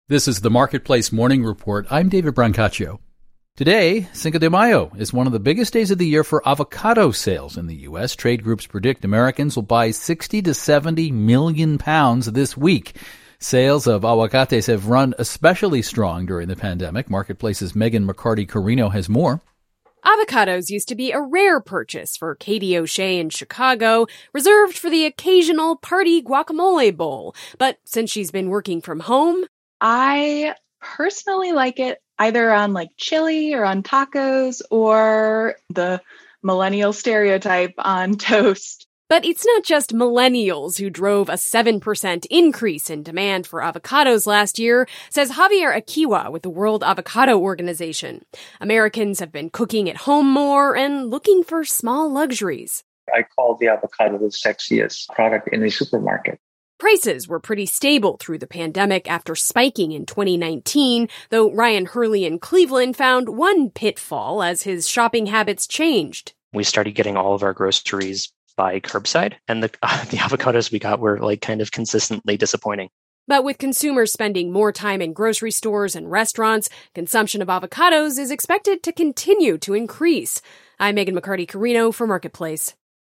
This is the Marketplace Morning Report. I'm David Brancaccio. Today, Cinco de Mayo is one of the biggest days of the year for avocado sales in the U.S. Trade groups predict Americans will buy 60 to 70 million pounds this week. Sales of aguacates have run especially strong during the pandemic. Marketplace's Megan McCarty-Carino has more. Avocados used to be a rare purchase for Katie O'Shea in Chicago, reserved for the occasional party guacamole bowl. But since she's been working from home, I personally like it either on like chili or on tacos or the millennial stereotype on toast. But it's not just millennials who drove a 7% increase in demand for avocados last year, says Javier Akiwa with the World Avocado Organization. Americans have been cooking at home more and looking for small luxuries. I call the avocado the sexiest product in a supermarket. Prices were pretty stable through the pandemic after spiking in 2019, though Ryan Hurley in Cleveland found one pitfall as his shopping habits changed. We started getting all of our groceries by curbside, and the avocados we got were kind of consistently disappointing. But with consumers spending more time in grocery stores and restaurants, consumption of avocados is expected to continue to increase. I'm Megan McCarty-Carino for Marketplace.